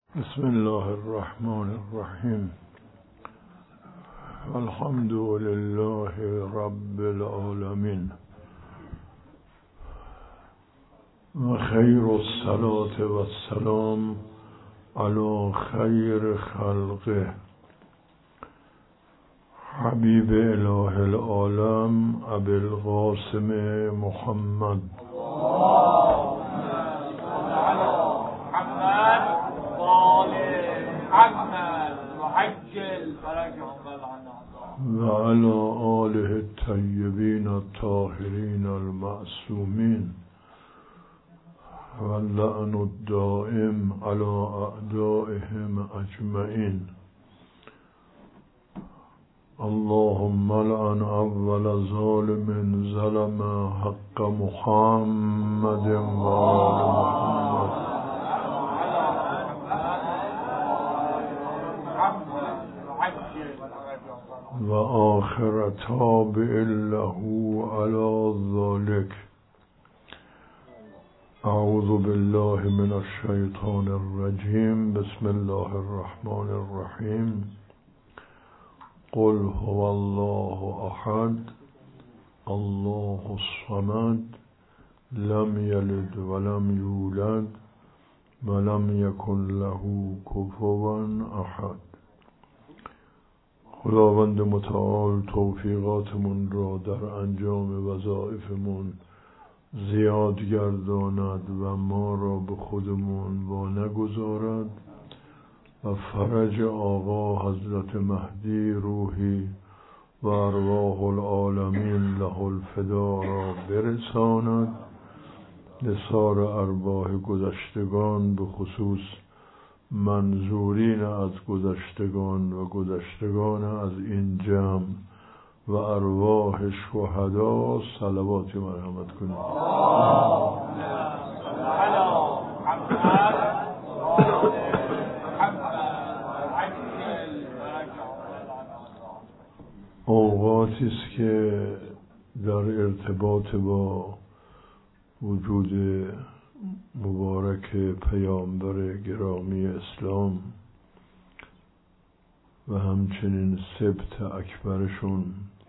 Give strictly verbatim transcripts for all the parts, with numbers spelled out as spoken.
بسم الله الرحمن الرحیم. الحمد لله رب العالمین و خیر الصلاة و السلام علی خیر خلقه حبیب اله العالم ابی القاسم محمد و علی آله الطیبین الطاهرین المعصومین و اللعن الدائم علی اعدائهم اجمعین. اللهم لعن اول ظالم ظلم حق محمد و آل محمد و آخر تابع له علی ذلك. اعوذ بالله من الشیطان الرجیم. بسم الله الرحمن الرحیم. قل هو الله احد الله الصمد لم یلد ولم یولد ولم یکن له کفوا احد. خداوند متعال توفیقاتمون را در انجام وظایفمون زیاد گرداند و ما را به خودمون وا نگذارد و فرج آقا حضرت مهدی روحی و ارواح العالمین له الفدا را برساند. لسار ارواح گذشتگان به خصوص منظورین از گذشتگان و گذشتگان از این جمع و ارواح شهدا صلواتی مرحمت کنید. اوقاتی است که در ارتباط با وجود مبارک پیامبر گرامی اسلام و همچنین سبط اکبرشون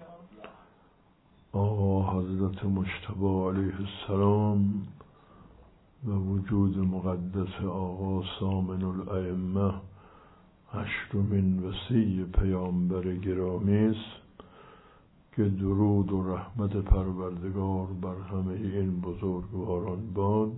آقا حضرت مجتبی علیه السلام و وجود مقدس آقا ثامن الائمه هشتمین وصی پیامبر گرامی است که درود و رحمت پروردگار بر همه این بزرگواران باد.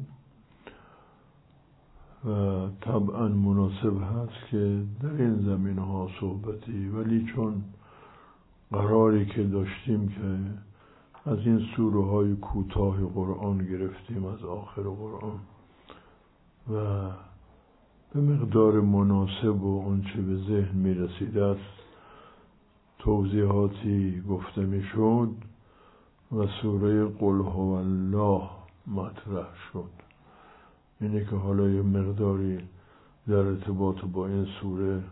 و طبعا مناسب هست که در این زمین ها صحبتی، ولی چون قراری که داشتیم که از این سوره های کوتاه قرآن گرفتیم از آخر قرآن و به مقدار مناسب و اونچه به ذهن می رسیده است توضیحاتی گفته می شد و سوره قل هو الله مطرح شد. اینه که حالا یه مقداری در ارتباط با این سوره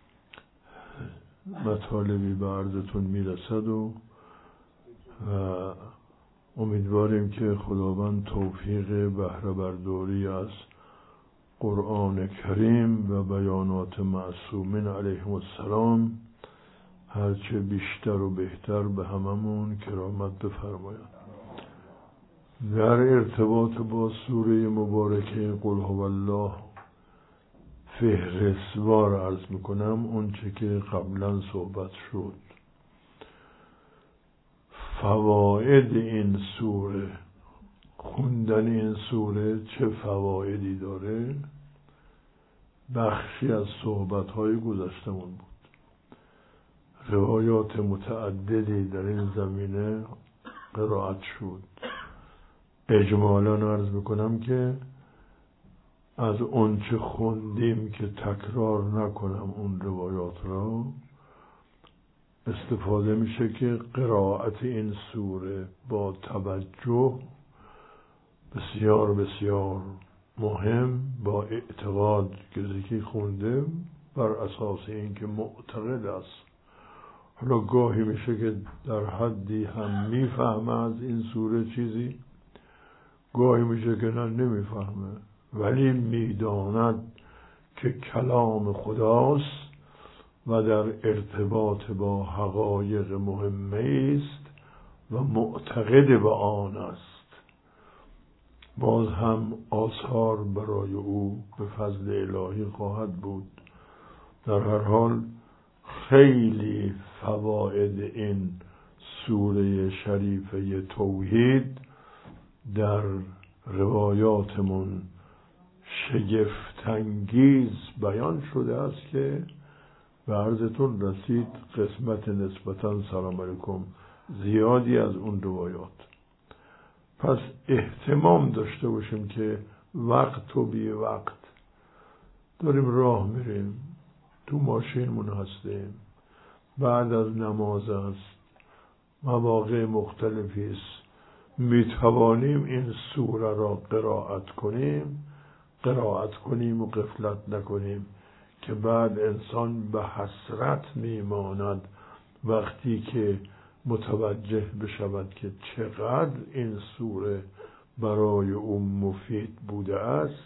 مطالبی به عرضتون میرسد و, و امیدواریم که خداوند توفیق بهره برداری از قرآن کریم و بیانات معصومین علیهم السلام هرچه بیشتر و بهتر به هممون کرامت بفرماید. در ارتباط با سوره مبارکه قل هو الله فهرستوار عرض میکنم اون چه که قبلا صحبت شد. فواید این سوره، خوندن این سوره چه فوایدی داره، بخشی از صحبت‌های گذشتمون بود. روایات متعددی در این زمینه قرائت شد. اجمالاً عرض میکنم که از اون چه خوندیم که تکرار نکنم اون روایات را، استفاده میشه که قرائت این سوره با توجه بسیار بسیار مهم، با اعتقاد که ذکی خونده بر اساس اینکه معتقد است. حالا گاهی میشه که در حدی هم میفهمه از این سوره چیزی، گاهی میشه که نه نمیفهمه، ولی میداند که کلام خداست و در ارتباط با حقایق مهمه است و معتقد به آن است. باز هم آثار برای او به فضل الهی خواهد بود. در هر حال خیلی فواید این سوره شریفه توحید در روایاتمون شگفت‌انگیز بیان شده است که به عرضتون رسید قسمت نسبتاً سلام علیکم زیادی از اون روایات. پس اهتمام داشته باشیم که وقت و بی وقت داریم راه میریم، تو ماشینمون هستیم، بعد از نماز است، مواقع مختلفی است، میتوانیم این سوره را قرائت کنیم قرائت کنیم و غفلت نکنیم که بعد انسان به حسرت میماند وقتی که متوجه بشود که چقدر این سوره برای او مفید بوده است،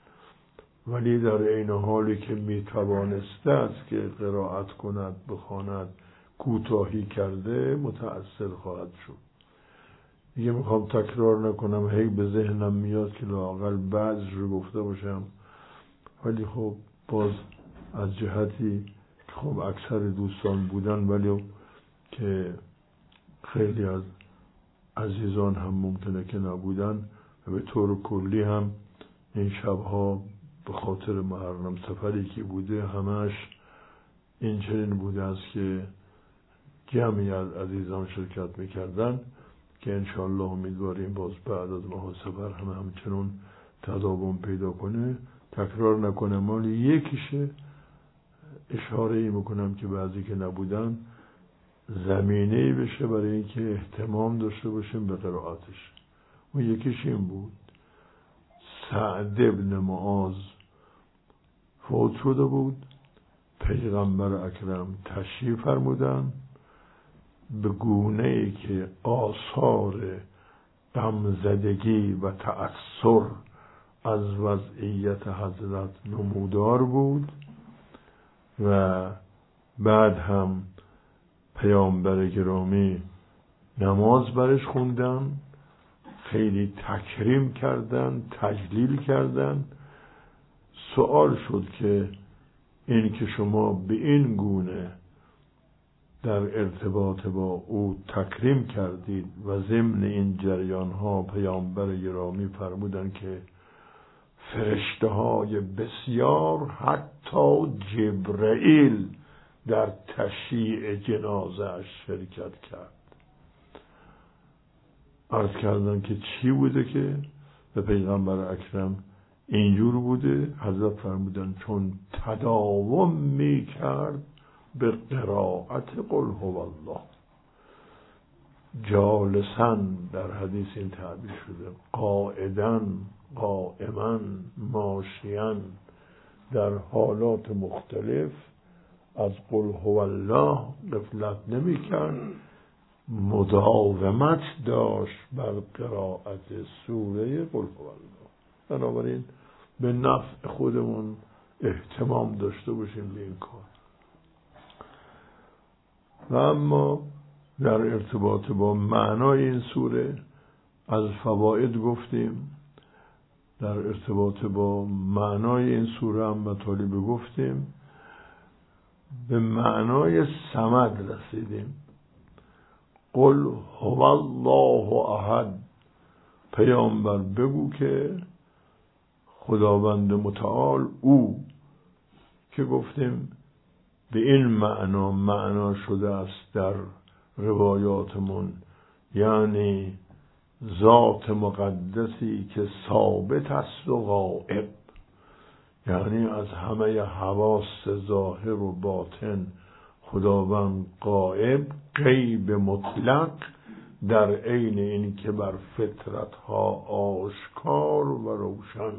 ولی در عین حالی که میتوانسته است که قرائت کند بخواند کوتاهی کرده متأثر خواهد شد. دیگه میخوام تکرار نکنم، هی به ذهنم میاد که لااقل بعضش رو گفته باشم، ولی خب باز از جهتی که خب اکثر دوستان بودن ولی که خیلی از عزیزان هم ممکنه که نبودن و به طور کلی هم این شبها به خاطر محرم سفری که بوده همش این چنین بوده است که جمعی از عزیزان شرکت میکردن که انشاءالله امیدواریم باز بعد از ماه سفر هم همچنون تداوم پیدا کنه. تکرار نکنم، ولی یکیشه اشاره ای میکنم که بعضی که نبودن زمینه‌ای بشه برای اینکه اهتمام داشته باشیم به قرائتش. اون یکیش این بود: سعد ابن معاذ فوت شده بود، پیغمبر اکرم تشریف فرمودن، به گونه‌ای که آثار غمزدگی و تأثر از وضعیت حضرت نمودار بود و بعد هم پیامبر گرامی نماز برش خوندن، خیلی تکریم کردن، تجلیل کردن. سوال شد که این که شما به این گونه در ارتباط با او تکریم کردید و ضمن این جریان ها پیامبر گرامی فرمودن که فرشته های بسیار حتی جبرئیل در تشییع جنازه شرکت کرد. عرض کردن که چی بوده که به پیغمبر اکرم اینجور بوده؟ حضرت فرمودن چون تداوم می کرد به قرائت قل هو الله، جالساً در حدیث این تعبیر شده، قاعداً، قائماً، ماشیاً، در حالات مختلف از قل هو الله غفلت نمی کرد، مداومت داشت بر قرائت سوره قل هو الله. بنابراین به نفع خودمون اهتمام داشته باشیم به این کار. و اما در ارتباط با معنای این سوره از فواید گفتیم، در ارتباط با معنای این سوره هم مطالب گفتیم، به معنای صمد رسیدیم. قل هو الله احد، پیامبر بگو که خداوند متعال او، که گفتیم به این معنا معنا شده است در روایاتمون، یعنی ذات مقدسی که ثابت است و غائب، یعنی از همه حواس ظاهر و باطن خداوند غائب، غیب مطلق، در عین این که بر فطرت ها آشکار و روشن.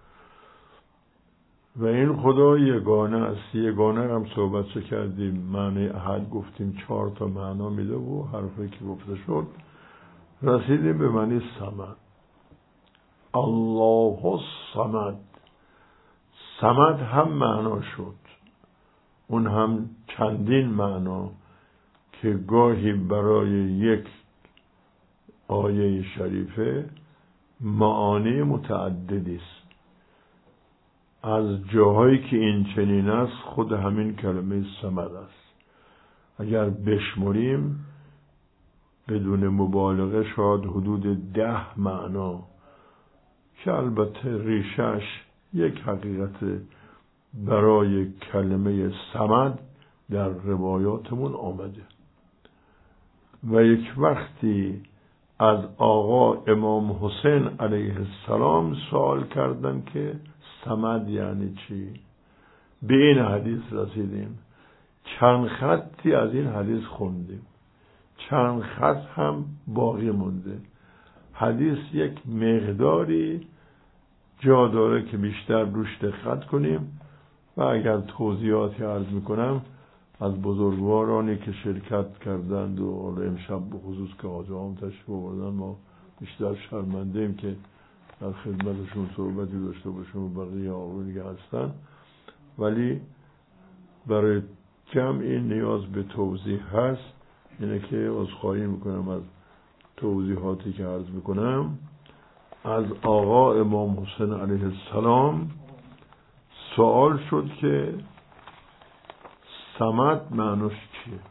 و این خدا یگانه است. یگانه هم صحبت چه کردیم، معنی احد گفتیم، چهار تا معنا میده و حرفی که گفته شد رسیدیم به معنی صمد. الله الصمد، صمد هم معنا شد، اون هم چندین معنا که گاهی برای یک آیه شریفه معانی متعددی است. از جاهایی که این چنین است خود همین کلمه صمد است. اگر بشمریم بدون مبالغه شاید حدود ده معنا که البته ریشش یک حقیقت برای کلمه صمد در روایاتمون آمده. و یک وقتی از آقا امام حسین علیه السلام سوال کردن که صمد یعنی چی؟ به این حدیث رسیدیم. چند خطی از این حدیث خوندیم، چند خط هم باقی مونده. حدیث یک مقداری جا داره که بیشتر روش دقت کنیم و اگر توضیحاتی عرض میکنم از بزرگوارانی که شرکت کردند و امشب به خصوص که حاجام تشریف آوردن ما بیشتر شرمنده ایم که در خدمتشون صحبتی داشته باشیم و بقیه آقایی که هستن، ولی برای جمعی نیاز به توضیح هست. اینه که عذرخواهی میکنم از توضیحاتی که عرض میکنم. از آقا امام حسین علیه السلام سوال شد که صمد معنیش چیه؟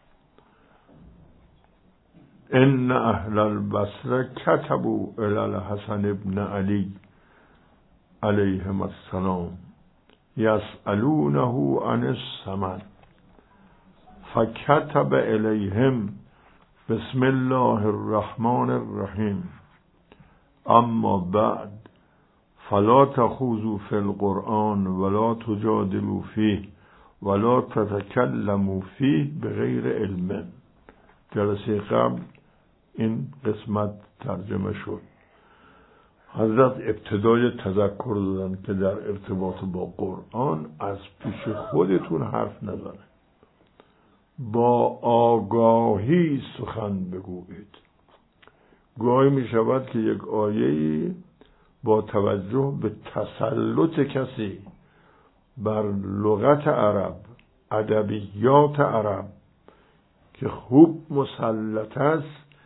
ان اهل البصره كتبوا الى الحسن ابن علی علیهم السلام یسألونه عن الصمد فكتب الیهم بسم الله الرحمن الرحیم اما بعد فلا تخوضوا في القرآن ولا تجادلوا فيه ولا تتكلموا فيه بغیر علم. جلسه قبل این قسمت ترجمه شد. حضرت ابتدای تذکر دادن که در ارتباط با قرآن از پیش خودتون حرف نزنه، با آگاهی سخن بگویید. گاهی می شود که یک آیه‌ای با توجه به تسلط کسی بر لغت عرب، ادبیات عرب که خوب مسلط است،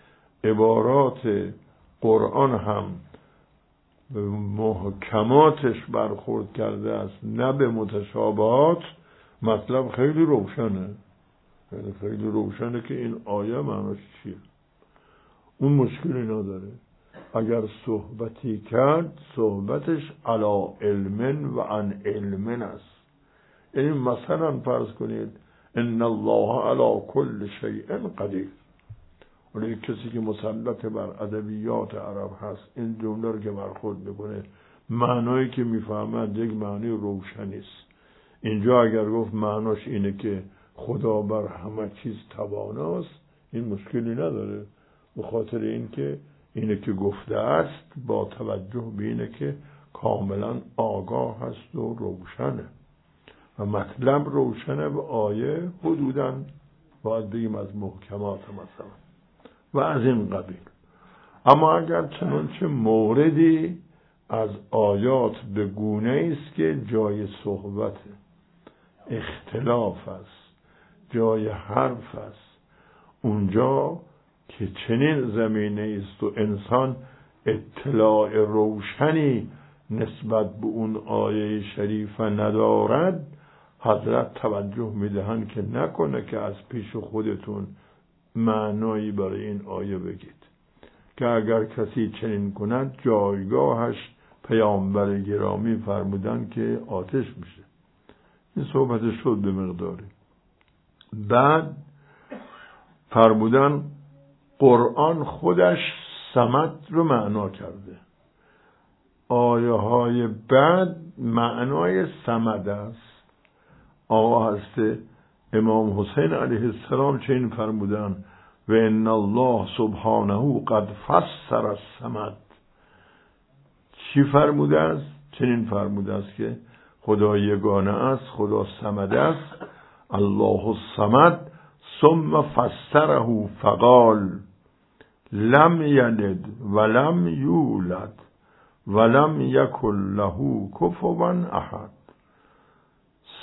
عبارات قرآن هم به محکماتش برخورد کرده است نه به متشابهات، مطلب خیلی روشنه، خیلی خیلی روشنه که این آیه معناش چیه. اون مشکلی نداره. اگر صحبتی کرد صحبتش علی علم و عن علم است. یعنی مثلا فرض کنید ان الله علی کل شیء قدیر، ولی کسی که مسلط بر ادبیات عرب هست این جمله رو که برخورد میکنه معنایی که میفهمد یک معنی روشنی است. اینجا اگر گفت معناش اینه که خدا بر همه چیز تواناست، این مشکلی نداره، به خاطر اینکه اینه که گفته است با توجه به اینه که کاملا آگاه هست و روشنه و مطلب روشنه و آیه حدوداً باید بگیم از محکمات مثلا و از این قبیل. اما اگر چنانچه موردی از آیات به گونه است که جای صحبت اختلاف است، جای حرف است، اونجا که چنین زمینه است و انسان اطلاع روشنی نسبت به اون آیه شریفه ندارد، حضرت توجه میدهند که نکنه که از پیش خودتون معنایی برای این آیه بگید، که اگر کسی چنین کند جایگاهش پیامبر گرامی فرمودن که آتش میشه. این صحبت شد به مقداری. بعد فرمودن قرآن خودش صمد رو معنا کرده. آیه های بعد معنای صمد است. آقا هسته امام حسین علیه السلام چنین فرمودن و ان الله سبحانه قد فسر الصمد. چی فرموده است؟ چنین فرموده است که خدا یگانه است، خدا صمد است. الله الصمد ثم فسره فقال لم یلد ولم یولد ولم یکن له کفوا احد.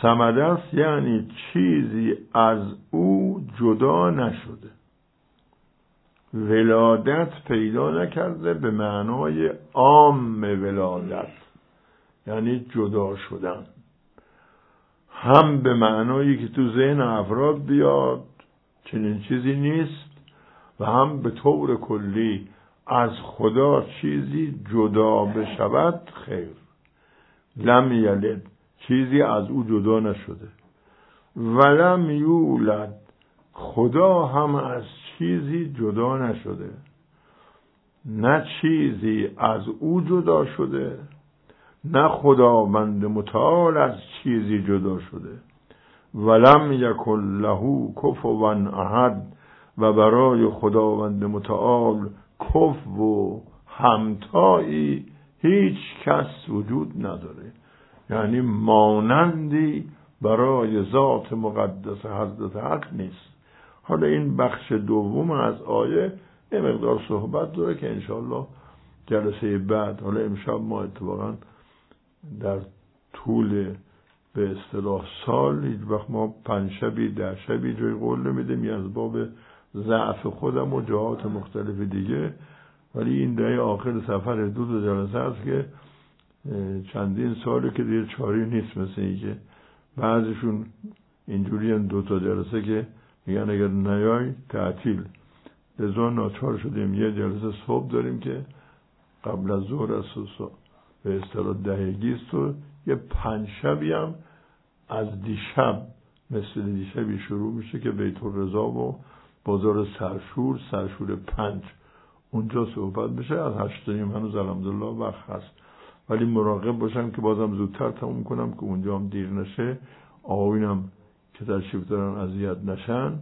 صمد است یعنی چیزی از او جدا نشده، ولادت پیدا نکرده به معنای عام ولادت یعنی جدا شدن، هم به معنایی که تو ذهن افراد بیاد چنین چیزی نیست، و هم به طور کلی از خدا چیزی جدا بشود خیر. لم یلد چیزی از او جدا نشده، ولم یولد خدا هم از چیزی جدا نشده، نه چیزی از او جدا شده نه خداوند متعال از چیزی جدا شده. ولم یکن له کفوا احد و برای خداوند متعال کف و همتایی هیچ کس وجود نداره، یعنی مانندی برای ذات مقدس حضرت حق نیست. حالا این بخش دوم از آیه یه مقدار صحبت داره که انشاءالله جلسه بعد، حالا امشب ما اتفاقا در طول به اصطلاح سال هیچ وقت ما پنج شبی ده شبی جای قول نمیدیم، یا از باب ضعف خودم و جهات مختلف دیگه، ولی این دهه آخر سفر دو تا جلسه هست که چندین ساله که دیگه چاری نیست. مثل این که بعضشون اینجوری هم دو تا جلسه که میگن اگر نیای تعطیل، لذا ناچار شدیم یه جلسه صبح داریم که قبل از ظهر است و به اصطلاح دهگیست، و یه پنج شبی هم از دیشب مثل دیشبی شروع میشه که بیت الرضا و بازار سرشور سرشور پنج اونجا صحبت بشه. از هشتانیم هنوز الحمدلله وقت هست، ولی مراقب باشم که بازم زودتر تموم کنم که اونجا هم دیر نشه، آقایونم که تشریف دارن اذیت نشن.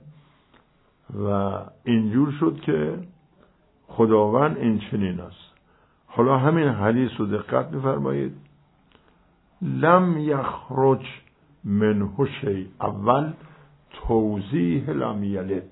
و اینجور شد که خداوند این چنین است. حالا همین حدیث رو دقت بفرمایید. لم یخرج منه شیء، اول توضیح لم یلد،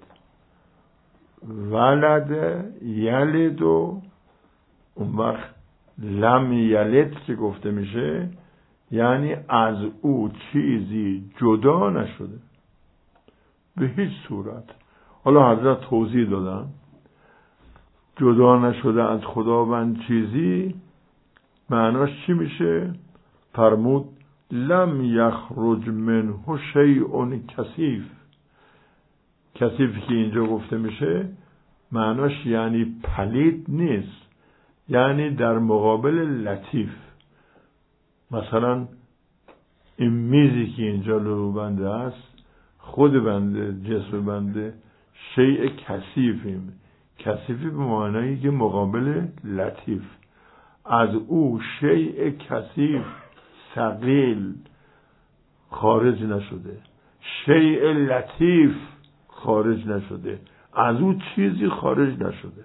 ولد یلد و اون وقت لم یلد که گفته میشه یعنی از او چیزی جدا نشده به هیچ صورت. حالا حضرت توضیح دادن جدا نشده از خداوند چیزی معناش چی میشه؟ فرمود لم یخرج منه شیء کثیف. کثیفی که اینجا گفته میشه معناش یعنی پلید نیست، یعنی در مقابل لطیف. مثلا این میزی که اینجا لو بنده است، خود بنده جسم بنده شیء کثیفیم، کثیفی به معنایی که مقابل لطیف، از او شیء کثیف ثقیل خارج نشده، شیء لطیف خارج نشده، از او چیزی خارج نشده،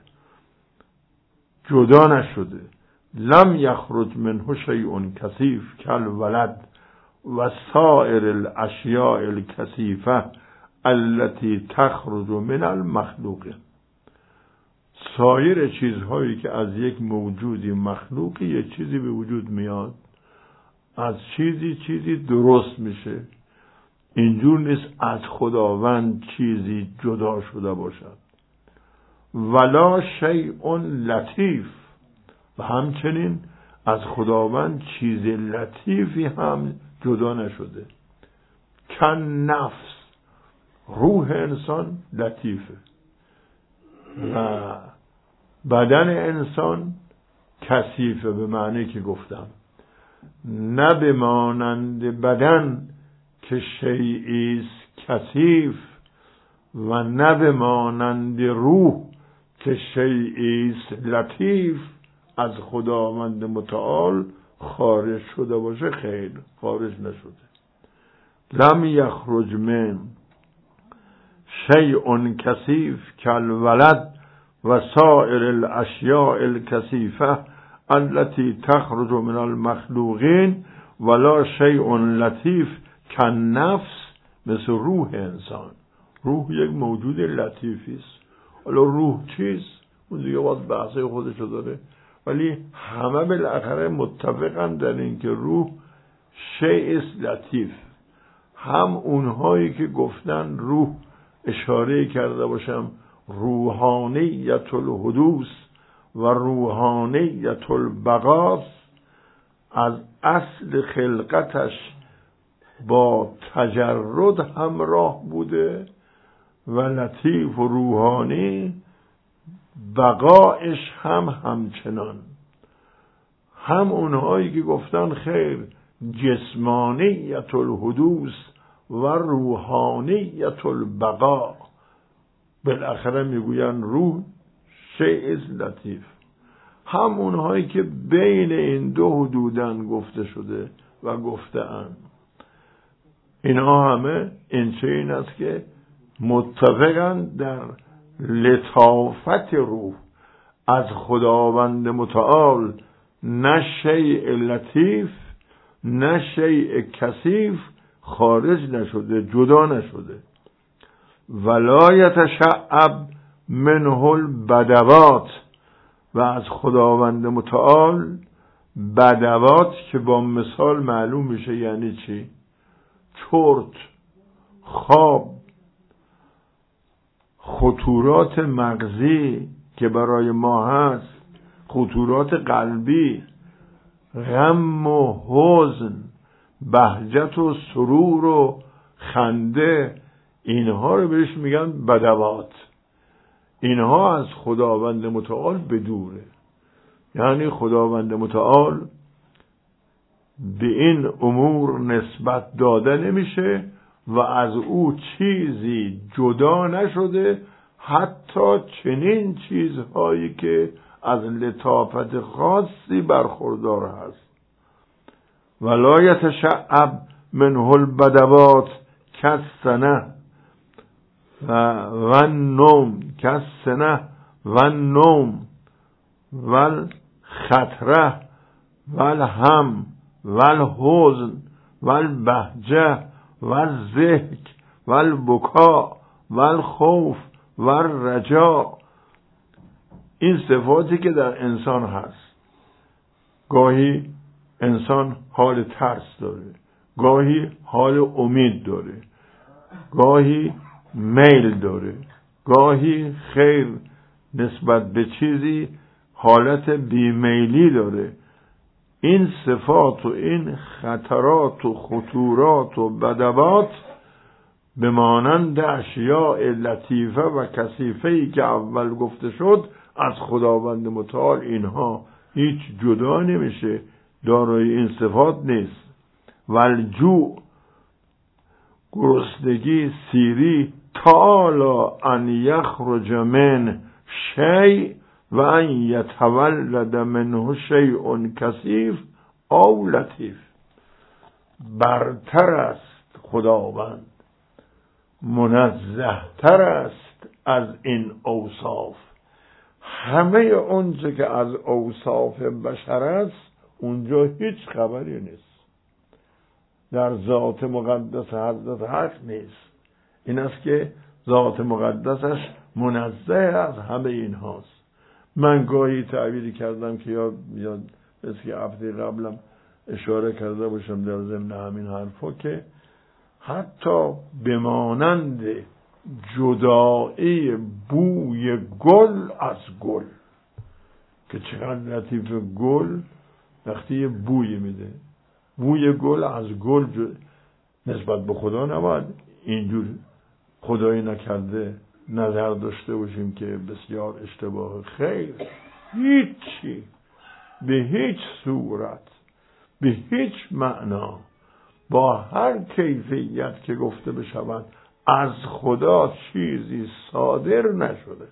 جدا نشده. لم یخرج منه شیء کثیف کالولد و سائر الاشیاء الکثیفه التي تخرج من المخلوق. سایر چیزهایی که از یک موجودی مخلوقی یک چیزی به وجود میاد، از چیزی چیزی درست میشه، اینجور نیست از خداوند چیزی جدا شده باشد. ولا شیء لطیف، و همچنین از خداوند چیز لطیفی هم جدا نشده. کن نفس، روح انسان لطیفه و بدن انسان کثیفه، به معنی که گفتم نه به مانند بدن که شیئی است کثیف و نه به مانند روح که شیئی است لطیف از خداوند متعال خارج شده باشه، خیر خارج نشده. لم یخرج من شیء کثیف کالولد و سائر الاشیاء الکثیفه التي تخرج من المخلوقین ولا شیء لطیف کالنفس، مثل روح انسان. روح یک موجود لطیفی است. حالا روح چیست؟ اون دیگه باید بحثه خودشو داره، ولی همه بالاخره متفقن در این که روح شیء است لطیف. هم اونهایی که گفتن روح، اشاره کرده باشم روحانیت الحدوث و روحانیت البقاء، از اصل خلقتش با تجرد همراه بوده و لطیف و روحانی بقایش هم همچنان. هم اونهایی که گفتن خیر جسمانیت الحدوث و روحانیت البقاء، بالاخره میگوین روح شیء لطیف. هم اونهایی که بین این دو حدودن گفته شده و گفته‌اند. اینها همه این چه این است که متفقند در لطافت روح از خداوند متعال، نه شیء لطیف نه شیء کثیف خارج نشده، جدا نشده. ولا یتشعب منه البدوات، و از خداوند متعال بدوات که با مثال معلوم میشه یعنی چی؟ چرت، خواب، خطورات مغزی که برای ما هست، خطورات قلبی، غم و حزن، بهجت و سرور و خنده، اینها رو بهش میگن بدوات. اینها از خداوند متعال بدوره. یعنی خداوند متعال به این امور نسبت داده نمیشه و از او چیزی جدا نشده، حتی چنین چیزهایی که از لطافت خاصی برخوردار هست. ولا یتشعب منه البدوات کالسنه و النوم، کالسنه و النوم و الخطره و الهم و الحزن و البهجه و الضحک و البکاء و الخوف و الرجاء. این صفاتی که در انسان هست. گاهی انسان حال ترس داره، گاهی حال امید داره، گاهی میل داره، گاهی خیر نسبت به چیزی حالت بیمیلی داره. این صفات و این خطرات و خطورات و بدوات به مانند اشیاء لطیفه و کثیفه‌ای که اول گفته شد از خداوند متعال، اینها هیچ جدا نمیشه، دارای این صفات نیست. والجوع، گرسنگی، سیری، تعالی ان یخرج من شیء و ان یتولد منه شیء کثیف او لطیف. برتر است خداوند، منزه تر است از این اوصاف. همه اونچه که از اوصاف بشر است اونجا هیچ خبری نیست، در ذات مقدس حضرت حق نیست. این است که ذات مقدسش منزه از همه این هاست. من گاهی تعبیری کردم که یا یا اسکی هفته قبلم اشاره کرده باشم در ضمن همین حرفا که حتی بمانند جدایی بوی گل از گل، که چقدر لطیف گل وقتی یه بوی میده، بوی گل از گل نسبت به خدا نباید اینجور خدایی نکرده نظر داشته باشیم که بسیار اشتباه. خیر، هیچی به هیچ صورت به هیچ معنا با هر کیفیت که گفته بشود از خدا چیزی صادر نشده.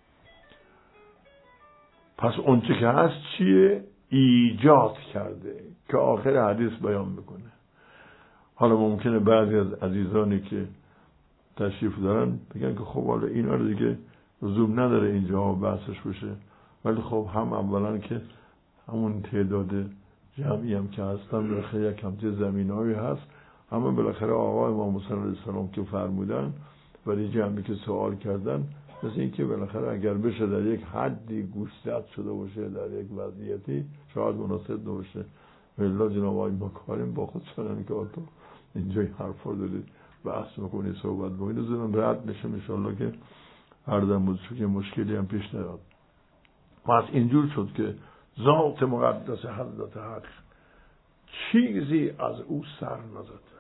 پس اون چی که هست چیه؟ ایجاد کرده، که آخر حدیث بیان میکنه. حالا ممکنه بعضی از عزیزانی که تشریف دارن بگن که خب حالا اینا رو دیگه لزوم نداره اینجا بحثش بشه، ولی خب هم اولا که همون تعداد جمعی هم که هستن بالاخره یک همچه زمینایی هست، همه بالاخره آقا امام حسین علیه السلام که فرمودن ولی جمعی که سوال کردن، مثل این که بالاخره اگر بشه در یک حدی گوشزد شده باشه در یک وضعیتی شاید مناسب نباشه. والله جناب آقای مکارم با خود سنن که آتو اینجا این حرف رو دارید بحث میکنید صحبت میکنید زدن رد بشه انشاءالله که هر دم بود که مشکلی هم پیش نیاد. پس اینجور شد که ذات مقدس حضرت حق چیزی از او سر نزد،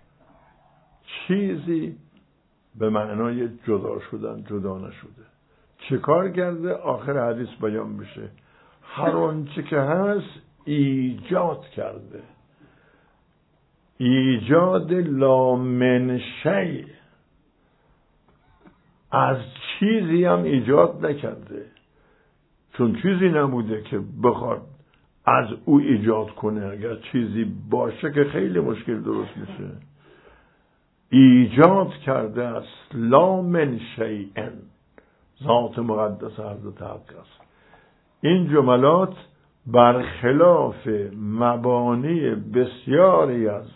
چیزی به معنای جدا شدن جدا نشده. چه کار کرده؟ آخر حدیث بیان بشه هر آنچه که هست ایجاد کرده، ایجاد لا من شیء، از چیزی هم ایجاد نکرده، چون چیزی نبوده که بخواد از او ایجاد کنه. اگر چیزی باشه که خیلی مشکل درست میشه. ایجاد کرده است لا من شیء، ذات مقدس حضرت حق است. این جملات برخلاف مبانی بسیاری از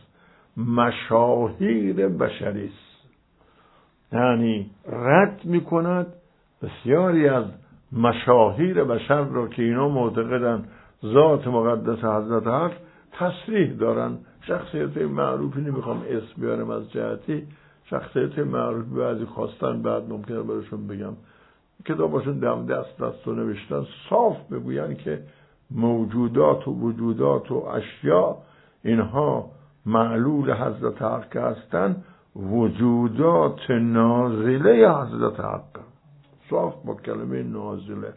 مشاهیر بشری است، یعنی رد میکند بسیاری از مشاهیر بشر را که اینا معتقدن ذات مقدس حضرت حق تصریح دارن. شخصیت معروفی نمیخوام اسم بیارم از جهتی شخصیت معروف بعضی خواستن بعد ممکنه براشون بگم، کتاباشون دم دست دست و نوشتن صاف بگوین که موجودات و وجودات و اشیاء اینها معلول حضرت حق هستن، وجودات نازله حضرت حق، صاف با کلمه نازله،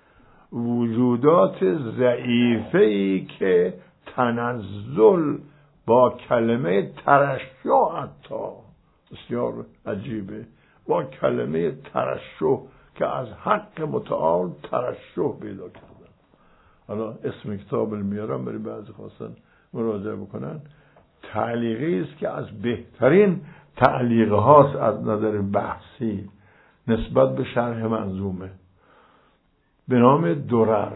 وجودات ضعیفه‌ای که تنزل با کلمه ترشح، حتی بسیار عجیبه، با کلمه ترشح که از حق متعال ترشح پیدا کردن. حالا اسم کتاب میارم برای بعضی خواستن مراجعه بکنن. تعلیقی است که از بهترین تعلیق هاست از نظر بحثی نسبت به شرح منظومه، به نام درر،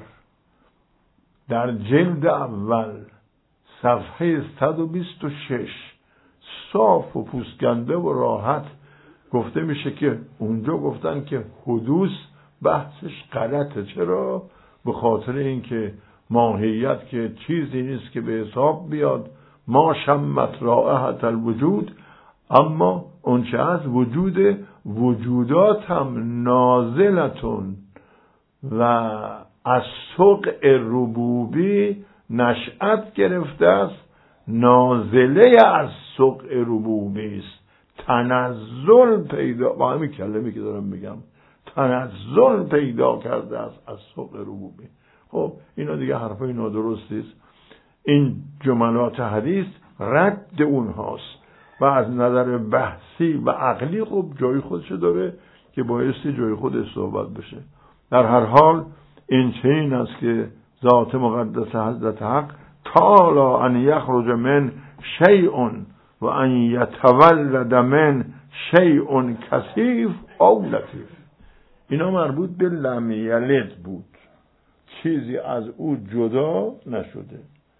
در جلد اول صفحه صد و بیست و شش صاف و پوسکنده و راحت گفته میشه که اونجا گفتن که حدوث بحثش غلطه. چرا؟ به خاطر اینکه ماهیت که چیزی نیست که به حساب بیاد، ما شمت رائحة الوجود، اما اونچه از وجود وجودات هم نازلتون و از سوق ربوبی نشأت گرفته است، نازله از سوق ربوبی است، تنزل پیدا، با همین کلمه که دارم میگم تنزل پیدا کرده است از سوق ربوبی. خب اینا دیگه حرفای نادرستی است. این جملات حدیث رد اونهاست و از نظر بحثی و عقلی خب جای خودش داره که بایستی جای خودش صحبت بشه. در هر حال این چنین است که ذات مقدس حضرت حق تعالی ان یخرج من شیء و ان یتولد من شیء کثیف او لطیف. اینا مربوط به لم یلد بود، چیزی از او جدا نشده.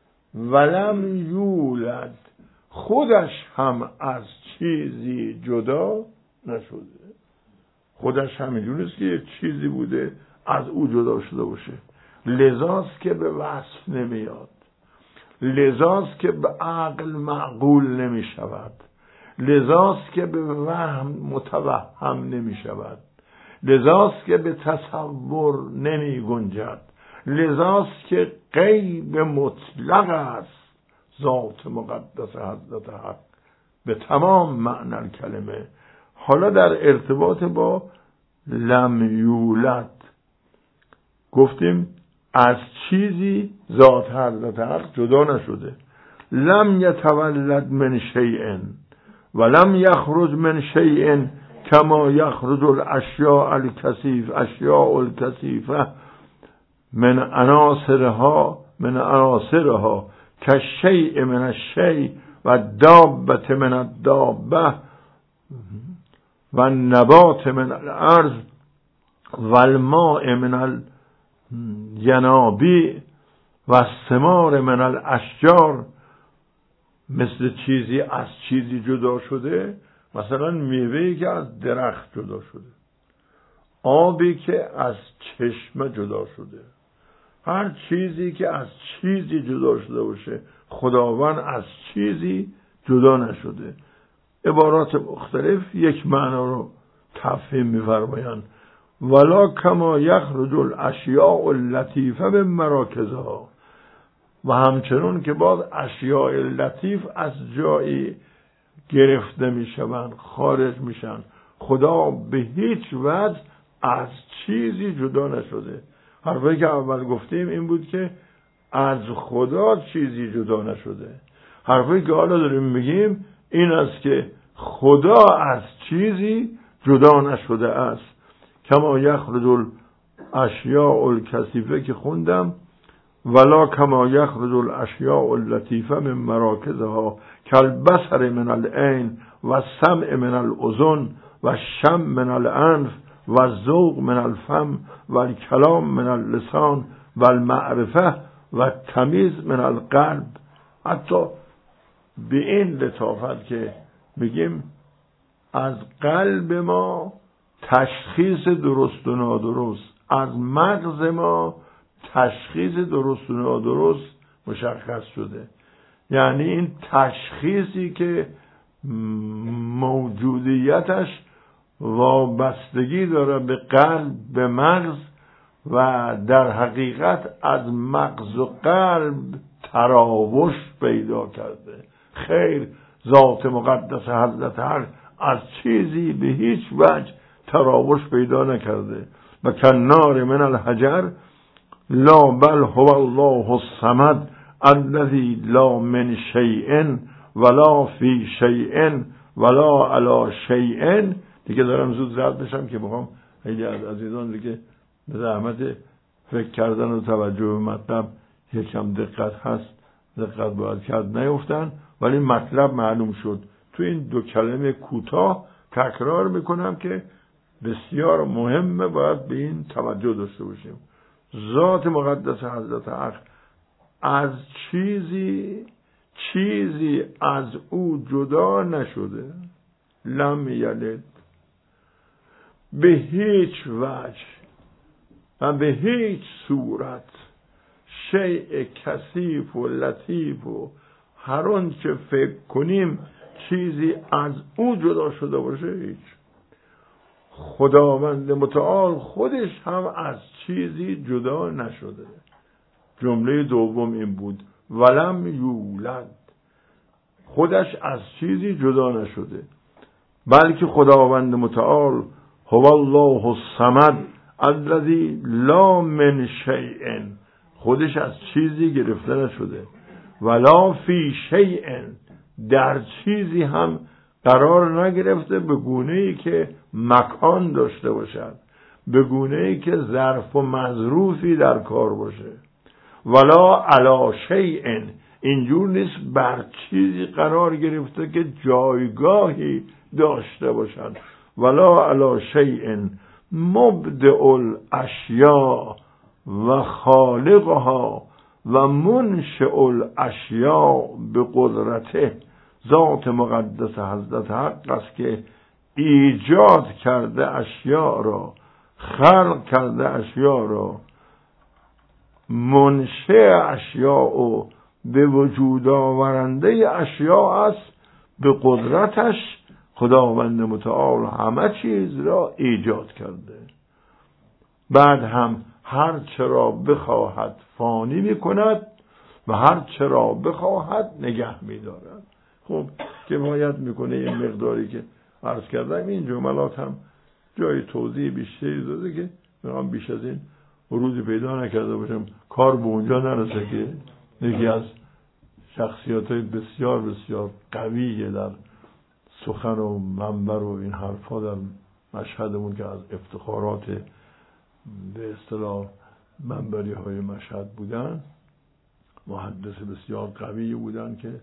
ولم یولد، خودش هم از چیزی جدا نشده، خودش همینجوریست که یک چیزی بوده از او جدا شده باشه. لذاست که به وصف نمیاد، لذاست که به عقل معقول نمی شود، لذاست که به وهم متوهم نمی شود، لذاست که به تصور نمی گنجد، لذاست که غیب مطلق است ذات مقدس حضرت حق به تمام معنی کلمه. حالا در ارتباط با لم یولد گفتیم از چیزی ذات حضرت حق جدا نشده. لم یتولد من شیء و لم یخرج من شیء کما یخرج الاشیاء الکثیف اشیاء الکثیفه من عناصرها من عناصرها کالشیء من الشیء و دابة من الدابة و النبات من الارض و الماء من الینابیع و الثمار من الاشجار. مثل چیزی از چیزی جدا شده، مثلا میوه‌ای که از درخت جدا شده، آبی که از چشمه جدا شده، هر چیزی که از چیزی جدا شده باشه خداوند از چیزی جدا نشده. عبارات مختلف یک معنا رو تفهیم می‌فرمایند. ولا کما یخرج الاشیاء اللطیفه من مراکزها، و همچنون که باز اشیاء لطیف از جایی گرفته میشوند، خارج میشن. خدا به هیچ وجه از چیزی جدا نشده. حرفی که اول گفتیم این بود که از خدا چیزی جدا نشده. حرفی که حالا داریم میگیم این است که خدا از چیزی جدا نشده است. کما یخرج الاشیاء الکثیفه که خوندم، ولا کما یخرج الاشیاء اللطیفه من مراکزها کالبصر من العین و السمع من الاذن و الشم من الانف و الذوق من الفم و الکلام من اللسان و المعرفه و التمیز من القلب. حتی به این لطافت که میگیم از قلب ما تشخیص درست و نادرست، از مغز ما تشخیص درست و نادرست مشخص شده. یعنی این تشخیصی که موجودیتش وابستگی داره به قلب، به مغز، و در حقیقت از مغز و قلب تراوش پیدا کرده. خیر، ذات مقدس حضرت حق از چیزی به هیچ وجه تراوش پیدا نکرده. و کنار من الحجر لا بل هو الله الصمد الذي لا من شیء ولا فی شیء ولا علی شیء. دیگه دارم زود رد بشم که بخوام خیلی از عزیزان دیگه به زحمت فکر کردن و توجه به مطلب یکم دقت هست، دقت باید کرد نیفتن، ولی مطلب معلوم شد. تو این دو کلمه کوتاه تکرار میکنم که بسیار مهمه، باید به این توجه داشته باشیم. ذات مقدس حضرت حق از چیزی چیزی از او جدا نشده. لم یلد، به هیچ وجه و به هیچ صورت شیء کثیف و لطیف و هر آن که فکر کنیم چیزی از او جدا شده باشه هیچ. خداوند متعال خودش هم از چیزی جدا نشده. جمله دوم این بود ولم یولد، خودش از چیزی جدا نشده، بلکه خداوند متعال هو الله الصمد الذی لا من شیء، خودش از چیزی گرفته نشده، ولا فی شیء، در چیزی هم قرار نگرفته به گونه‌ای که مکان داشته باشد، به گونه‌ای که ظرف و مظروفی در کار باشه. ولا علی شیء، اینجور نیست بر چیزی قرار گرفته که جایگاهی داشته باشد. ولا علی شیء مبدع الاشیاء و خالقها و منشئ الاشیاء به قدرته. ذات مقدس حضرت حق است که ایجاد کرده اشیاء را، خلق کرده اشیاء را، منشئ اشیاء و به وجود آورنده اشیاء است. به قدرتش خداوند متعال همه چیز را ایجاد کرده. بعد هم هر چرا بخواهد فانی می کند و هر چرا بخواهد نگه می دارد. خب کفایت میکنه این مقداری که عرض کردم. این جملات هم جای توضیح بیشتری داده که میخوام بیش از این ورودی پیدا نکرده باشم، کار به اونجا نرسه که یکی از شخصیت های بسیار بسیار قویه در سخن و منبر و این حرفا در مشهدمون که از افتخارات به اصطلاح منبری های مشهد بودن، محدث بسیار قوی بودن که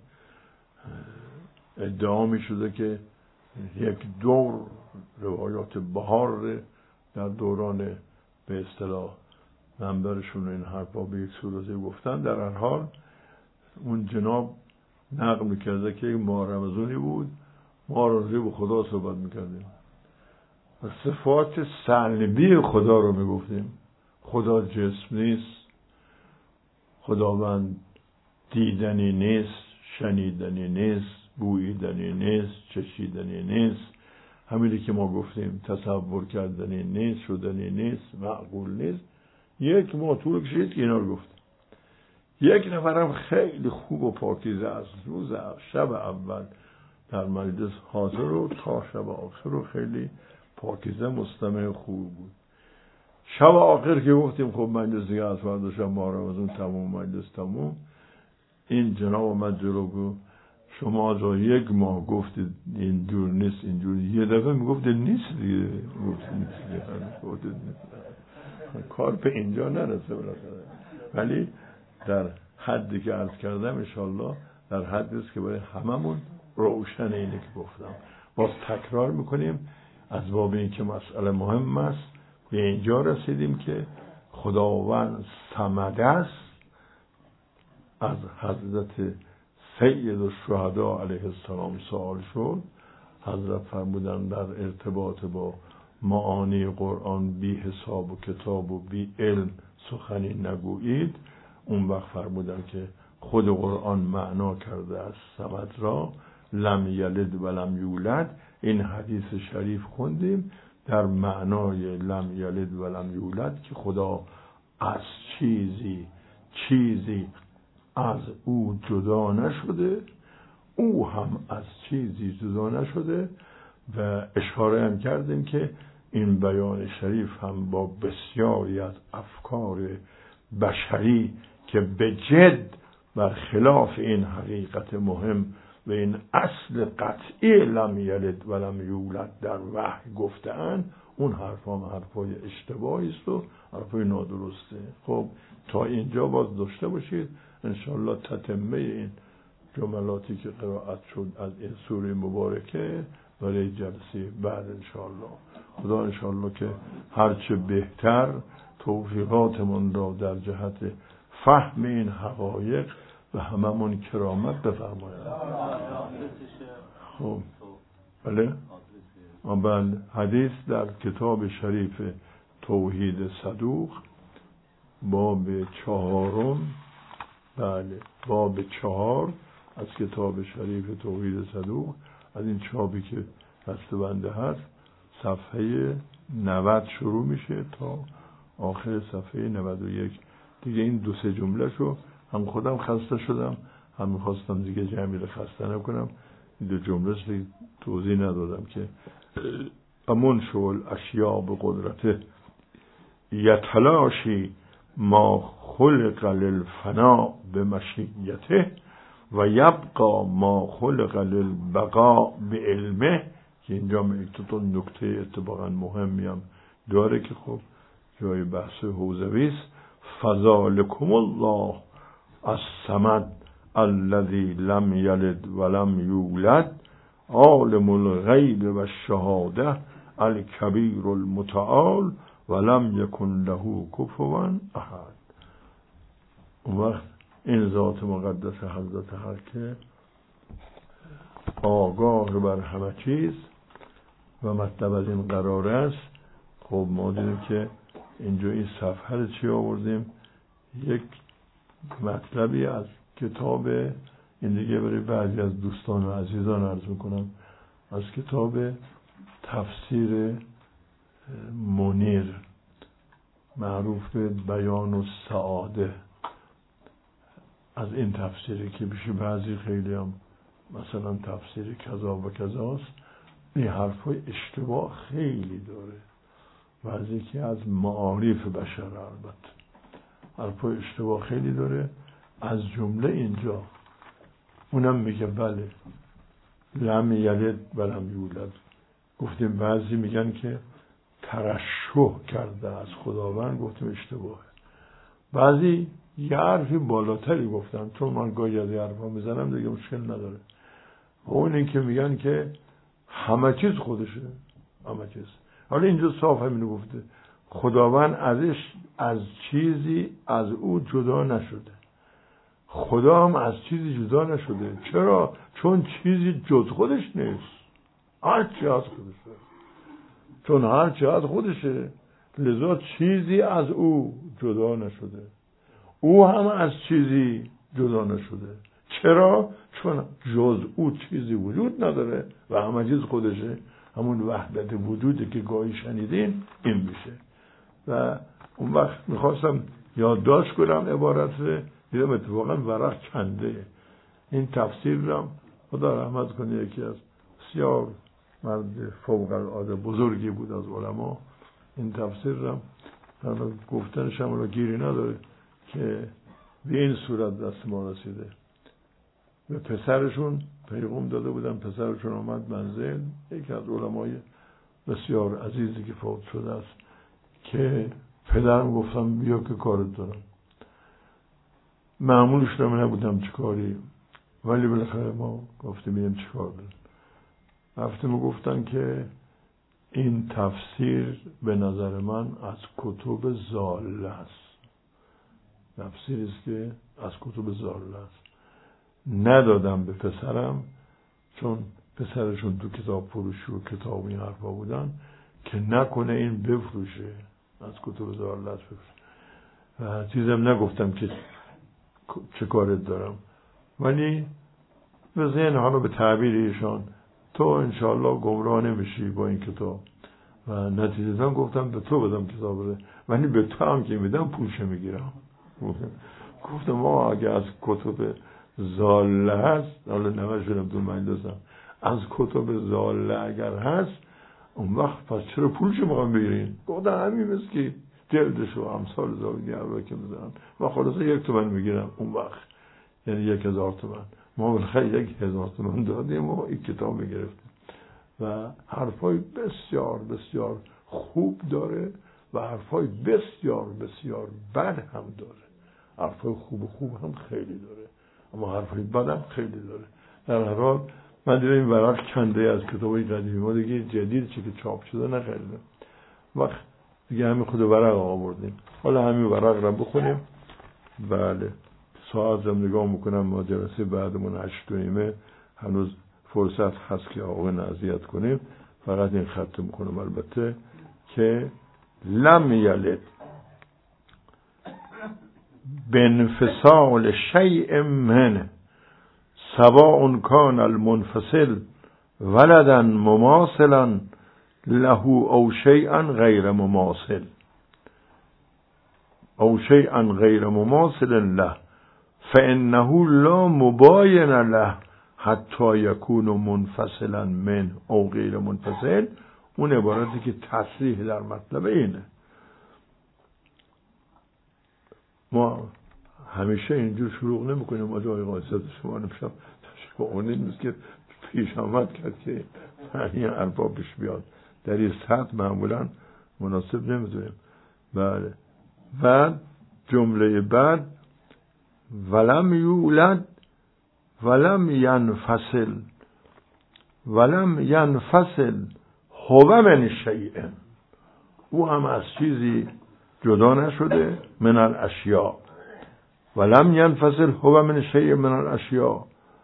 ادعا می شده که یک دور روایات بهار در دوران به اصطلاح منبرشون این حرفا به یک صورتی گفتن. در هر حال اون جناب نقل میکرده که یک ماه رمضانی بود، ما راضی به خدا صحبت میکردیم و صفات سلبی خدا رو میگفتیم. خدا جسم نیست، خداوند دیدنی نیست، شنیدنی نیست، بوییدنی نیست، چشیدنی نیست، همینی که ما گفتیم تصور کردنی نیست، شدنی نیست، معقول نیست. یک ما طول کشید که اینا رو گفت. یک نفرم خیلی خوب و پاکیزه از روز شب اول در مجلس حاضر و تا شب آخر رو خیلی پاکیزه مستمع خوب بود. شب آخر که گفتیم خب مجلس دیگه از فردا شب ماه رمضان تموم، مجلس تموم، این جناب اومد جلو گفت شما از یک ماه گفتید اینجور نیست اینجور، یه دفعه میگفتید نیست دیگه، گفتید نیست دیگه، کار به اینجا نرسه بالاخره. ولی در حدی که عرض کردم انشالله در حدی است که برای هممون روشن اینه که گفتم. باز تکرار میکنیم از باب این که مسئله مهم است به اینجا رسیدیم که خداوند صمد است. از حضرت سید الشهدا علیه السلام سوال شد، حضرت فرمودن در ارتباط با معانی قرآن بی حساب و کتاب و بی علم سخنی نگویید. اون وقت فرمودن که خود قرآن معنا کرده از صمد را، لم یلد و لم یولد. این حدیث شریف خوندیم در معنای لم یلد و لم یولد که خدا از چیزی چیزی از او جدا نشده، او هم از چیزی جدا نشده. و اشاره هم کردیم که این بیان شریف هم با بسیاری از افکار بشری که به جد بر خلاف این حقیقت مهم و این اصل قطعی لم یلد و لم یولد در وحی گفتن، اون حرف هم حرفای اشتباهی است و حرفای نادرسته. خب تا اینجا باز داشته باشید انشالله تتمه این جملاتی که قرائت شد از این سوره مبارکه برای جلسه بعد انشالله. خدا انشالله که هرچه بهتر توفیقاتمون را در جهت فهم این حقایق و هممون کرامت بفرماید. خب بله بله حدیث در کتاب شریف توحید صدوق باب چهارم، بله باب چهار از کتاب شریف توحید صدوق، از این چابی که دست بنده هست صفحه نود شروع میشه تا آخر صفحه نود و یک. دیگه این دو سه جمله شو هم خودم خسته شدم هم میخواستم دیگه جمعی رو خسته نکنم، این دو جمله رو توضیح ندادم که امون شول اشیا به قدرته یتلاشی ما خلق للفنا به مشیته و یبقا ما خلق للبقا به علمه. که اینجا تو نکته اتفاقا مهمی هم داره که خب جای بحث حوزوی است. فذالکم الله الصمد الذی لم یلد ولم یولد عالم الغیب و الشهاده الکبیر المتعال ولم یکن له کفوا احد. اون وقت این ذات مقدس حضرت حق که آگاه بر همه چیز و مطلب از این قرار است. خب ما دیدیم که اینجا این صفحه رو چی آوردیم؟ یک مطلبی از کتاب، این دیگه برای بعضی از دوستان و عزیزان عرض میکنم، از کتاب تفسیر منیر معروف به بیان و سعاده. از این تفسیری که بشه بعضی خیلی هم مثلا تفسیر کذا و کذاست، این حرفای اشتباه خیلی داره، بعضی که از معارف بشر البته حرفای اشتباه خیلی داره. از جمله اینجا اونم میگه بله لم یلد و لم یولد. گفتیم بعضی میگن که ترشح کرده از خداوند، گفتیم اشتباهه. بعضی یه حرفی بالاتری گفتن، چون من گاهی از حرفا میزنم دیگه مشکل نداره. اون این که میگن که همه چیز خودشه، همه چیز. حالا اینجا صاف همینو گفته، خداوند ازش از چیزی از او جدا نشده، خدا هم از چیزی جدا نشده. چرا؟ چون چیزی جز خودش نیست، هر چی از خودشه. چون هر چی از خودشه لذا چیزی از او جدا نشده، او هم از چیزی جدا نشده. چرا؟ چون جز او چیزی وجود نداره و همه چیز خودشه. همون وحدت وجودی که گاهی شنیدین این میشه. و اون وقت میخواستم یادداشت کنم عبارت رو، دیدم اتفاقا ورق کنده. این تفسیر رو خدا رحمت کنه یکی از بسیار مرد فوق العاده بزرگی بود از علما. این تفسیر رو گفتنش هم رو گیری نداره که به این صورت دست ما رسیده. به پسرشون پیغام داده بودن، پسرشون آمد منزل، یکی از علمای بسیار عزیزی که فوت شده است، که پدرم گفتم بیا که کارت دارم. معمولش نمی نبودم چه کاری، ولی بالاخره ما گفتیم بیم چه کار دارم. رفتیم و گفتن که این تفسیر به نظر من از کتب ضاله است. تفسیری است که از کتب ضاله است. ندادم به پسرم، چون پسرشون تو کتاب فروشی و کتاب این حرفا بودن، که نکنه این بفروشه، از کتب ضاله است بفروشه. و چیزم نگفتم که چه کارت دارم، ولی به ذهن حالا به تعبیر ایشان تو انشاءالله گمراه نمیشی با این کتاب. و نتیجتا گفتم به تو بدم کتاب بده، ولی به تو هم که میدم پولش میگیرم. گفتم ما اگه از کتب ضاله هست، حالا نمشونم تو مجلسم، از کتب ضاله اگر هست، اون وقت پس چرا پولش میخوام بگیرین؟ گفتم همین مثل که جلدش و امثال زاویه اول که میزنن و خلاصه یک تومن میگیرم اون وقت، یعنی یک هزار تومن. ما بالاخره یک هزار تومن دادیم و این کتاب میگرفتیم. و حرفای بسیار بسیار خوب داره و حرفای بسیار بسیار بد هم داره. حرفای خوب خوب هم خیلی داره، اما حرفای بد هم خیلی داره. در هر حال من دیدم این ورق کنده از کتابای قدیمی، ما دیگه جدید چی که چاپ شده نخریدم. وقت دیگه همین خود ورق آوردیم. حالا همین ورق رو بخونیم. بله ساعت هم نگاه میکنم، ما جلسه بعدمون هشت و نیمه، هنوز فرصت هست که آقا نعذیت کنیم. فقط این خط میکنم البته که لم یلد بانفصال شیء من سواء کان المنفصل ولدا مماثلا له او شیئا غیر مماثل او شیئا غیر مماثل له فانه لا مباین له حتی یکون منفصلا من او غیر منفصل. اون عبارتی که تصریح در مطلب اینه. ما همیشه اینجور شروع نمی کنیم. ما جای قاصد شما نمیشم تشکر اون این نیست که پیش آمد کرد که این حرفا پیش بیاد. در این سطح معمولا مناسب نمیدونیم. بله. و جمله بعد ولم یولد ولم ینفصل ولم ینفصل هو من شیء، او هم از چیزی جدا نشده، من الاشیاء. ولم ینفصل هو من شیء من الاشیاء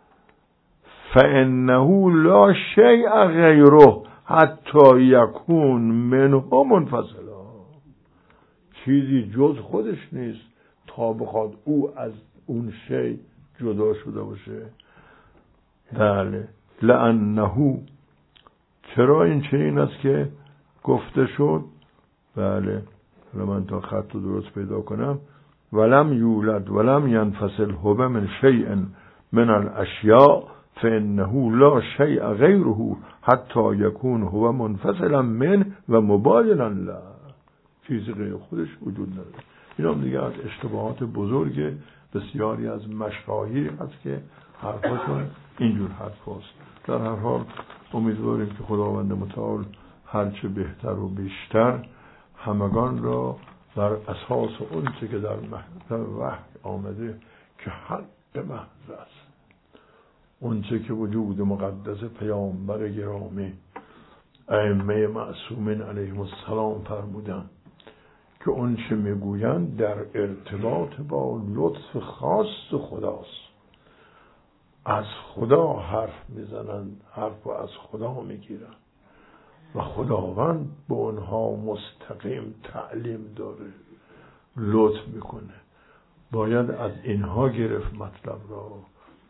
فانه لا شیء غیره حتی یکون منه منفصلا. چیزی جز خودش نیست تا بخواد او از اون شیء جدا شده باشه. بله. لانه، چرا این چنین است که گفته شد؟ بله حالا من تا خط رو درست پیدا کنم. ولم یولد ولم ینفصل هو من شیء من الاشیاء فانه لا شیء غیره حتی یکون هو منفصلا من و مباینا له. چیزی غیر خودش وجود نداره. این هم دیگه از اشتباهات بزرگ بسیاری از مشاهیر هست که حرفاشون اینجور حرف هست. در هر حال امیدواریم که خداوند متعال هرچه بهتر و بیشتر همگان را بر اساس اون چه که در وحی آمده که حق محض است، اون چه که وجود مقدس پیامبر گرامی ائمه معصومین علیهم السلام فرمودند که اون چه میگویند در ارتباط با لطف خاص خداست. از خدا حرف میزنند، حرف از خدا میگیرن و خداوند به اونها مستقیم تعلیم داره، لطف میکنه. باید از اینها گرفت مطلب را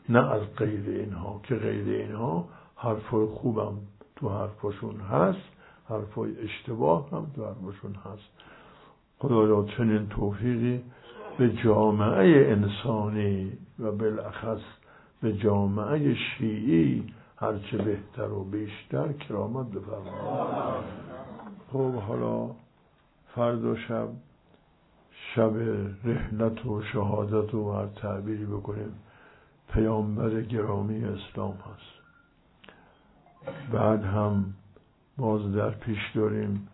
نه از غیر اینها، که غیر اینها حرفای خوبم تو حرفاشون هست، حرفای اشتباه هم تو حرفاشون هست. خدایا چنین توفیقی به جامعه انسانی و بالاخص به جامعه شیعی هرچه بهتر و بیشتر کرامت بفرما. خب حالا فردا شب شب رحلت و شهادت و هر تعبیری بکنیم پیامبر گرامی اسلام هست. بعد هم باز در پیش داریم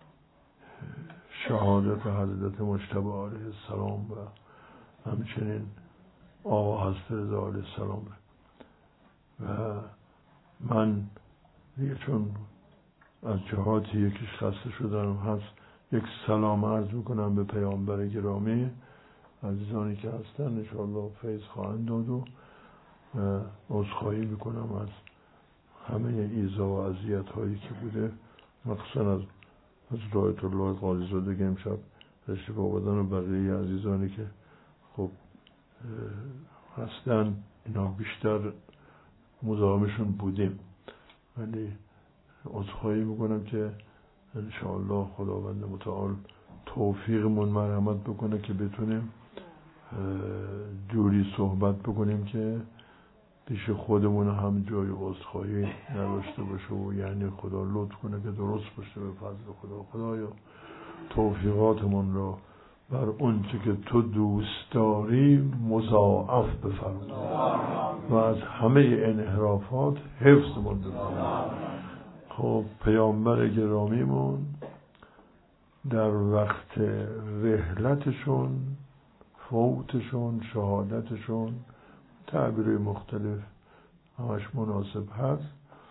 شهادت حضرت مجتبی علیه السلام و همچنین آقا حضرت رضا علیه السلام. و من دیگه چون از جهاتی یکیش خسته شدم هست یک سلام عرض میکنم به پیامبر گرامی. عزیزانی که هستن انشاءالله فیض خواهند داد و عذرخواهی میکنم از همه ایذا و اذیت هایی که بوده، مخصوصا از از رایت الله قاضی زاده که امشب تشریف آوردن و بقیه عزیزانی که خب هستن، اینا بیشتر مزاحمشون بودیم، ولی عذرخواهی میکنم که انشاءالله خداوند متعال توفیقمون مرحمت بکنه که بتونیم جوری صحبت بکنیم که پیش خودمون هم جای عذرخواهی نداشته باشه و یعنی خدا لطف کنه که درست باشه به فضل خدا. خدایا توفیقاتمون رو بر اون چه که تو دوست داری مضاعف بفرما و از همه انحرافات حفظمون بفرما. خب پیامبر گرامیمون در وقت رحلتشون، فوتشون، شهادتشون، تعبیر مختلف همش مناسب هست،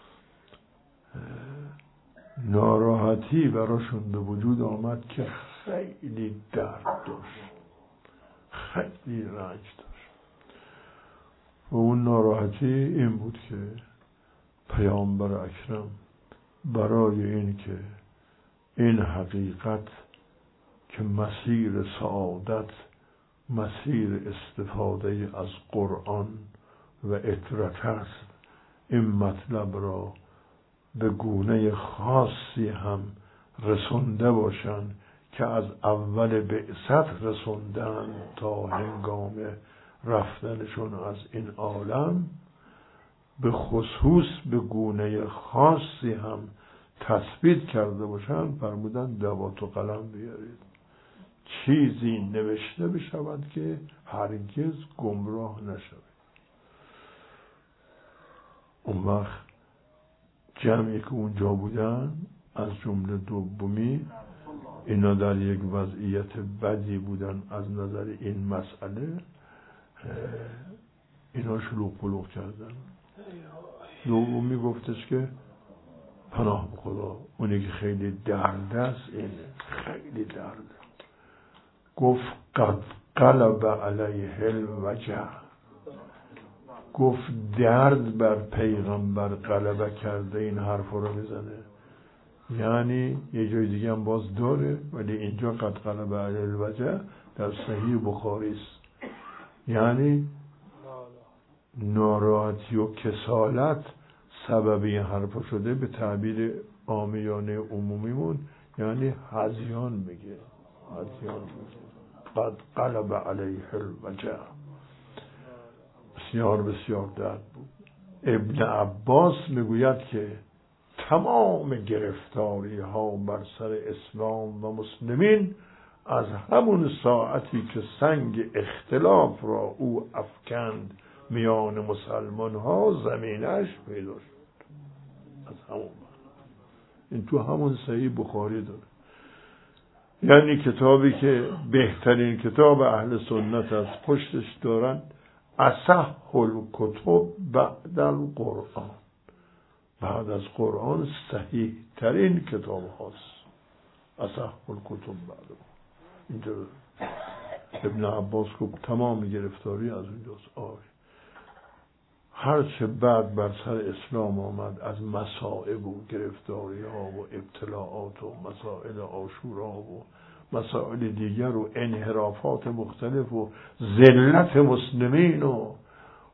ناراحتی براشون به وجود آمد که خیلی درد داشت، خیلی رنج داشت و اون ناراحتی این بود که پیامبر اکرم برای این که این حقیقت که مسیر سعادت، مسیر استفاده از قرآن و اطرت است، این مطلب را به گونه خاصی هم رسونده باشند که از اول بعثت رسوندن تا هنگام رفتنشون از این عالم، به خصوص به گونه خاصی هم تثبیت کرده باشند، فرمودن دوات و قلم بیارید، چیزی نوشته بشود که هرگز گمراه نشود. اون وقت جمعی که اونجا بودن از جمله دومی، اینا در یک وضعیت بدی بودن از نظر این مسئله، اینا شلوغ پلوغ کردن. دومی گفتش که پناه به خدا، اونی که خیلی درد است اینه، خیلی درد. گفت قد قلب علیه الوجع، گفت درد بر پیغمبر غلبه کرده این حرف رو میزنه. یعنی یه جای دیگه هم باز داره، ولی اینجا قد قلب علیه الوجع در صحیح بخاری است. یعنی ناراحتی و کسالت سبب این حرف شده، به تعبیر عامیانه عمومیمون یعنی هذیان میگه، هذیان میگه قد قلب علیه الوجع، بسیار بسیار درد بود. ابن عباس میگوید که تمام گرفتاری ها بر سر اسلام و مسلمین از همون ساعتی که سنگ اختلاف را او افکند میان مسلمان ها زمینش پیدا شد. از همون این تو همون صحیح بخاری داره. یعنی کتابی که بهترین کتاب اهل سنت از پشتش دارن، اصح الکتب بعد القرآن، بعد از قرآن صحیح ترین کتاب هاست. اصح الکتب بعد اینجا ابن عباس گفت تمام گرفتاری از اونجاست. آره هرچه بعد بر سر اسلام آمد از مصائب و گرفتاری ها و ابتلاعات و مسائل عاشورا و مسائل دیگر و انحرافات مختلف و ذلت مسلمین و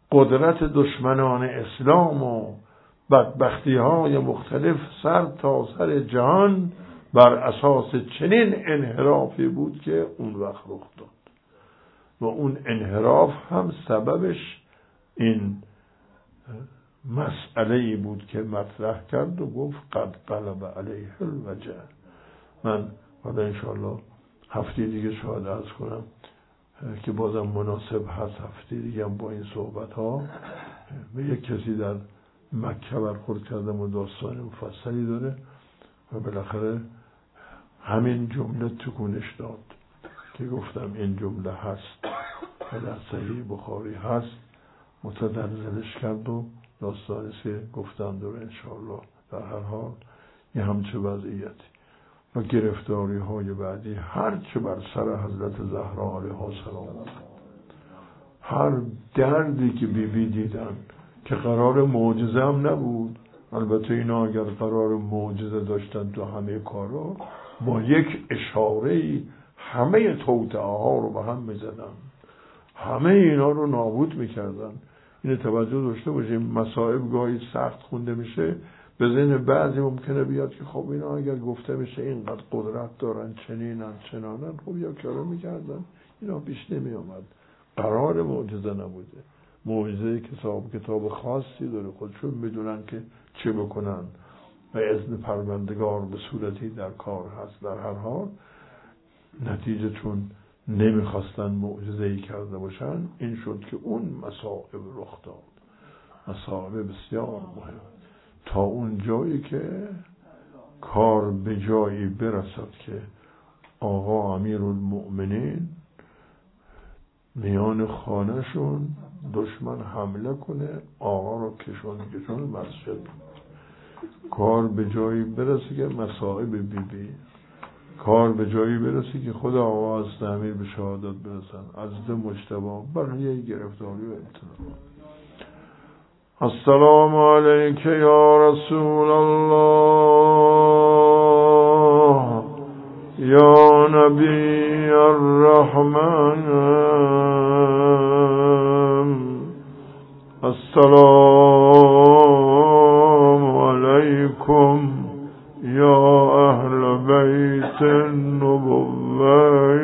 قدرت دشمنان اسلام و بدبختی های مختلف سر تا سر جهان بر اساس چنین انحرافی بود که اون وقت رخ داد و اون انحراف هم سببش این مسئله‌ای بود که مطرح کرد و گفت قد غلب علیه الوجع. من حالا انشاءالله هفته دیگه شاید عرض کنم که بازم مناسب هست، هفته دیگه هم با این صحبت ها به یک کسی در مکه برخورد کردم و داستان مفصلی داره و بالاخره همین جمله تکونش داد که گفتم این جمله هست و در صحیح بخاری هست، متدلزلش کرد و داستانی که گفتم داره انشاءالله. در هر حال یه همچه وضعیتی و گرفتاری های بعدی هر چه بر سر حضرت زهرا علیها السلام، هر دردی که بی بی دیدن که قرار معجزه هم نبود. البته اینا اگر قرار معجزه داشتن تو همه کارا با یک اشاره‌ای همه توطئه ها رو به هم می‌زدن، همه اینا رو نابود می‌کردن. این توجه داشته باشیم مصائب گاهی سخت خونده میشه، به ذهن بعضی ممکنه بیاد که خب اینا اگر گفته میشه اینقدر قدرت دارن، چنینن چنانن، خب یا کارو میکردن، اینا پیش نمی آمد. قرار معجزه نبوده. معجزه کتاب کتاب خاصی داره، خودشون میدونن که چه بکنن و اذن پروردگار به صورتی در کار هست. در هر حال نتیجه چون نمیخواستن معجزه‌ای کرده باشن، این شد که اون مصائب رخ داد. مصائب بسیار مهم تا اون جایی که کار به جایی برسد که آقا امیرالمؤمنین میان خانه شون دشمن حمله کنه، آقا رو کشون کشون مسجد. کار به جایی برسه که مصائب بی بی، کار به جایی برسه که خود آقا از امیر به شهادت برسن، از ده مجتبی بقیه گرفتاری و ابتلا. السلام علیک یا رسول الله یا نبی الرحمن، السلام علیکم یا اهل بیت النبوة،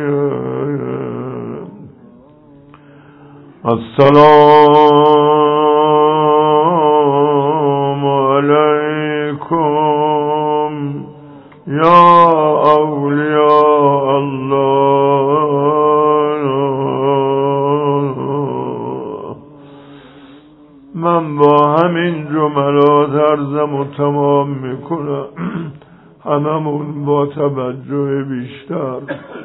السلام علیکم یا اولیاء الله. من با همین جملات عرضم و تمام میکنم، هممون با توجه بیشتر.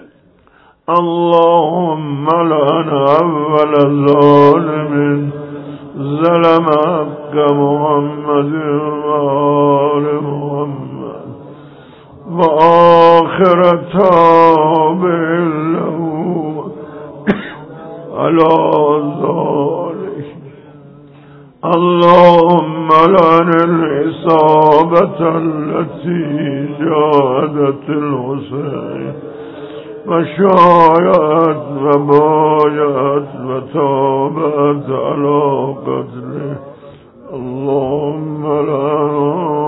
اللهم لعن اول ظالم ظلم حق محمد و آل محمد و آخر تابع له علی ذلك. اللهم لعن العصابة التي جاهدت الحسين وشايعت وبايعت وتابعت على قتله. اللهم لعنهم